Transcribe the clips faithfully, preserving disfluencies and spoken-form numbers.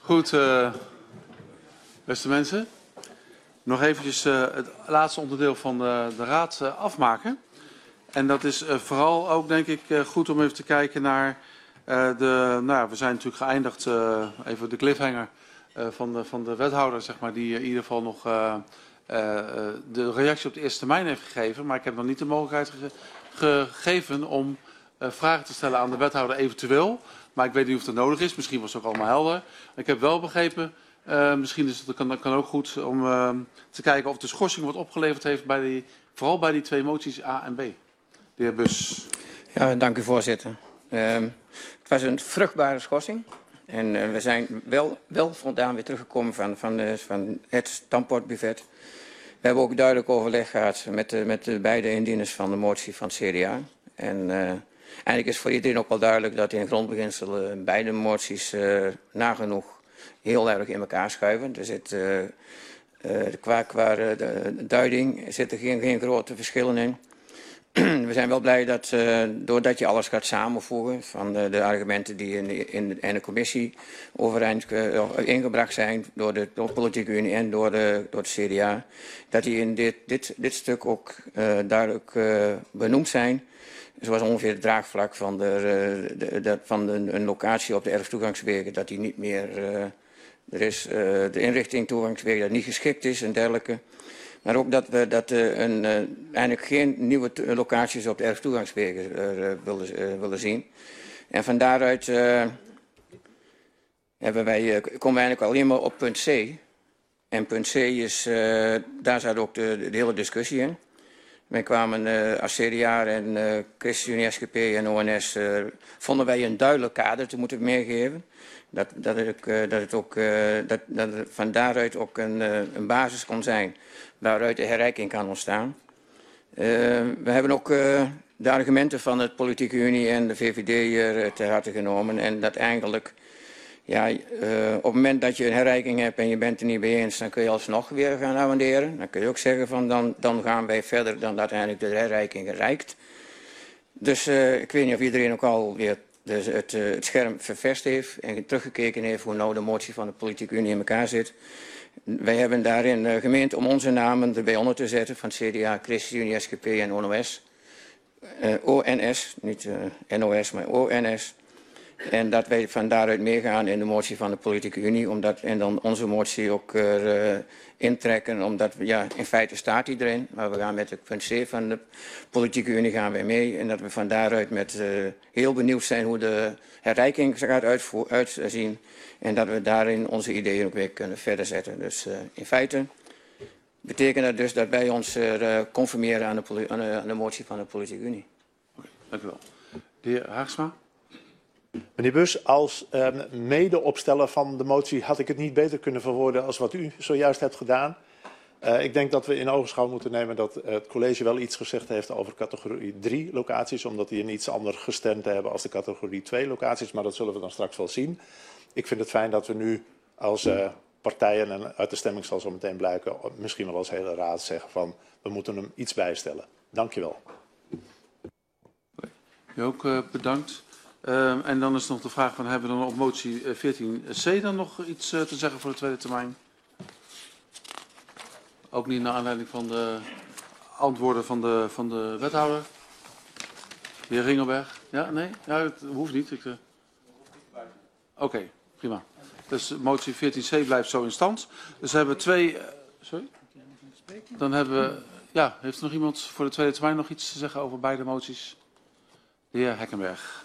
Goed, uh, beste mensen. Nog eventjes uh, het laatste onderdeel van de, de raad uh, afmaken. En dat is uh, vooral ook, denk ik, uh, goed om even te kijken naar uh, de... Nou, we zijn natuurlijk geëindigd, uh, even de cliffhanger uh, van, de, van de wethouder, zeg maar, die in ieder geval nog uh, uh, de reactie op de eerste termijn heeft gegeven. Maar ik heb nog niet de mogelijkheid ge gegeven om uh, vragen te stellen aan de wethouder eventueel. Maar ik weet niet of het nodig is. Misschien was het ook allemaal helder. Ik heb wel begrepen, uh, misschien is het kan, kan ook goed om uh, te kijken of de schorsing wat opgeleverd heeft, bij die, vooral bij die twee moties A en B. De heer Bus. Ja, dank u voorzitter. Uh, het was een vruchtbare schorsing. En uh, we zijn wel, wel vandaan weer teruggekomen van, van, uh, van het standpuntbuffet. We hebben ook duidelijk overleg gehad met de, met de beide indieners van de motie van het C D A. En... Uh, Eigenlijk is voor iedereen ook wel duidelijk dat in grondbeginsel uh, beide moties uh, nagenoeg heel erg in elkaar schuiven. Er zit uh, uh, qua, qua uh, de duiding zitten geen, geen grote verschillen in. We zijn wel blij dat uh, doordat je alles gaat samenvoegen van de, de argumenten die in de, in, de, in de commissie overeind uh, ingebracht zijn door de, door de politieke unie en door, de, door het C D A, dat die in dit, dit, dit stuk ook uh, duidelijk uh, benoemd zijn. Zoals ongeveer het draagvlak van, de, de, de, van de, een locatie op de erftoegangswegen, dat die niet meer, uh, er is uh, de inrichting toegangswegen dat niet geschikt is en dergelijke. Maar ook dat we dat, uh, een, uh, eigenlijk geen nieuwe locaties op de erftoegangswegen uh, willen, uh, willen zien. En van daaruit uh, hebben wij, uh, komen we eigenlijk alleen maar op punt C. En punt C is, uh, daar zat ook de, de hele discussie in. Wij kwamen uh, als C D A en uh, ChristenUnie, S G P en O N S, uh, vonden wij een duidelijk kader te moeten meegeven. Dat, dat, het, uh, dat, het ook, uh, dat, dat het van daaruit ook een, uh, een basis kon zijn waaruit de herrijking kan ontstaan. Uh, we hebben ook uh, de argumenten van de Politieke Unie en de V V D uh, ter harte genomen. En dat eigenlijk, ja, uh, op het moment dat je een herrijking hebt en je bent er niet mee eens, dan kun je alsnog weer gaan amenderen. Dan kun je ook zeggen van dan, dan gaan wij verder dan uiteindelijk de herrijking reikt. Dus uh, ik weet niet of iedereen ook al weer dus het, uh, het scherm ververst heeft en teruggekeken heeft hoe nou de motie van de Politieke Unie in elkaar zit. Wij hebben daarin uh, gemeend om onze namen erbij onder te zetten van C D A, ChristenUnie, S G P en O N S. Uh, O N S, niet uh, N O S, maar O N S. En dat wij van daaruit meegaan in de motie van de Politieke Unie. Omdat, en dan onze motie ook uh, intrekken. Omdat, ja, in feite staat die erin. Maar we gaan met het punt C van de Politieke Unie gaan wij mee. En dat we van daaruit met uh, heel benieuwd zijn hoe de herrijking gaat uitzien. En dat we daarin onze ideeën ook weer kunnen verder zetten. Dus uh, in feite betekent dat dus dat wij ons uh, conformeren aan de, aan, de, aan de motie van de Politieke Unie. Oké, dank u wel. De heer Haagsma. Meneer Bus, als uh, mede-opsteller van de motie had ik het niet beter kunnen verwoorden als wat u zojuist hebt gedaan. Uh, ik denk dat we in ogenschouw moeten nemen dat uh, het college wel iets gezegd heeft over categorie drie locaties, omdat die een iets ander gestemd hebben als de categorie twee locaties, maar dat zullen we dan straks wel zien. Ik vind het fijn dat we nu als uh, partijen, en uit de stemming zal zo meteen blijken, misschien wel als hele raad zeggen van we moeten hem iets bijstellen. Dank je wel. U ook uh, bedankt. Uh, en dan is nog de vraag van, hebben we dan op motie veertien C dan nog iets uh, te zeggen voor de tweede termijn? Ook niet naar aanleiding van de antwoorden van de, van de wethouder. De heer Ringelberg. Ja, nee? Ja, het hoeft niet. Uh... Oké, okay, prima. Dus motie veertien C blijft zo in stand. Dus we hebben twee... Uh, sorry? Dan hebben we... Ja, heeft er nog iemand voor de tweede termijn nog iets te zeggen over beide moties? De heer Hekkenberg.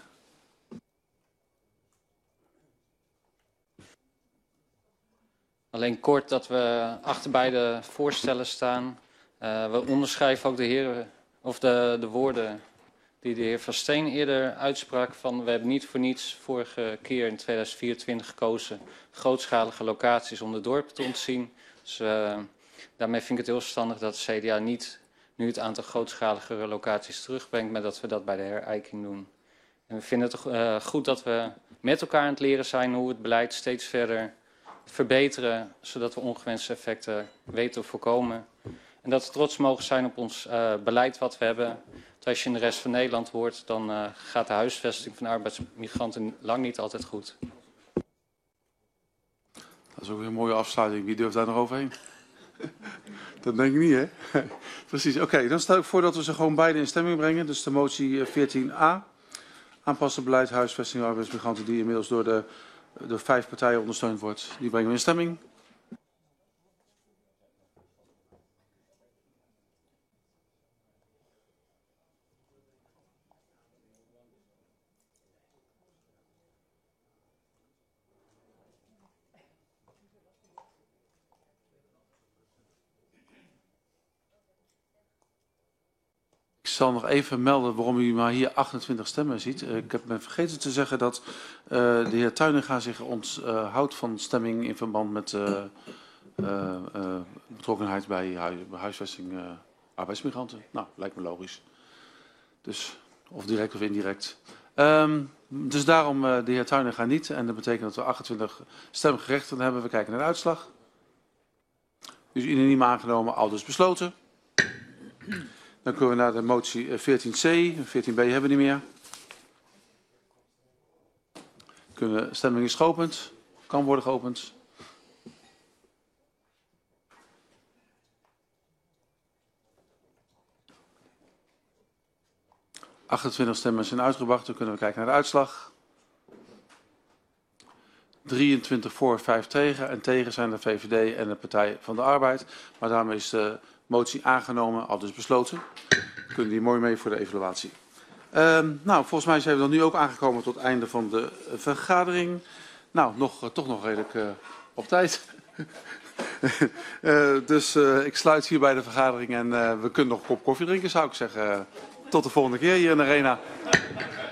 Alleen kort dat we achter beide voorstellen staan. Uh, we onderschrijven ook de, heren, of de, de woorden die de heer Van Steen eerder uitsprak. Van, we hebben niet voor niets vorige keer in tweeduizend vierentwintig gekozen grootschalige locaties om de dorpen te ontzien. Dus uh, daarmee vind ik het heel verstandig dat de C D A niet nu het aantal grootschaligere locaties terugbrengt, maar dat we dat bij de herijking doen. En we vinden het uh, goed dat we met elkaar aan het leren zijn hoe we het beleid steeds verder verbeteren, zodat we ongewenste effecten weten te voorkomen. En dat we trots mogen zijn op ons uh, beleid wat we hebben. Want als je in de rest van Nederland hoort, dan uh, gaat de huisvesting van arbeidsmigranten lang niet altijd goed. Dat is ook een mooie afsluiting. Wie durft daar nog overheen? Dat denk ik niet, hè? Precies. Oké, okay, dan stel ik voor dat we ze gewoon beide in stemming brengen. Dus de motie veertien a. Aanpassen beleid huisvesting en arbeidsmigranten die inmiddels door de door vijf partijen ondersteund wordt. Die brengen we in stemming. Ik zal nog even melden waarom u maar hier achtentwintig stemmen ziet. Ik heb ben vergeten te zeggen dat uh, de heer Tuininga zich onthoudt uh, van stemming in verband met uh, uh, uh, betrokkenheid bij, hu bij huisvesting uh, arbeidsmigranten. Nou, lijkt me logisch. Dus, of direct of indirect. Um, dus daarom uh, de heer Tuininga niet. En dat betekent dat we achtentwintig stemgerechtigden hebben. We kijken naar de uitslag. Dus unaniem aangenomen, aldus besloten. Dan kunnen we naar de motie veertien c. veertien b hebben we niet meer. Kunnen, stemming is geopend. Kan worden geopend. achtentwintig stemmen zijn uitgebracht. Dan kunnen we kijken naar de uitslag. drieëntwintig voor, vijf tegen. En tegen zijn de V V D en de Partij van de Arbeid. Maar daarmee is de motie aangenomen, al dus besloten. Kunnen die mooi mee voor de evaluatie. Um, nou, volgens mij zijn we dan nu ook aangekomen tot het einde van de vergadering. Nou, nog, uh, toch nog redelijk uh, op tijd. uh, dus uh, ik sluit hierbij de vergadering en uh, we kunnen nog een kop koffie drinken, zou ik zeggen. Uh, tot de volgende keer hier in de arena.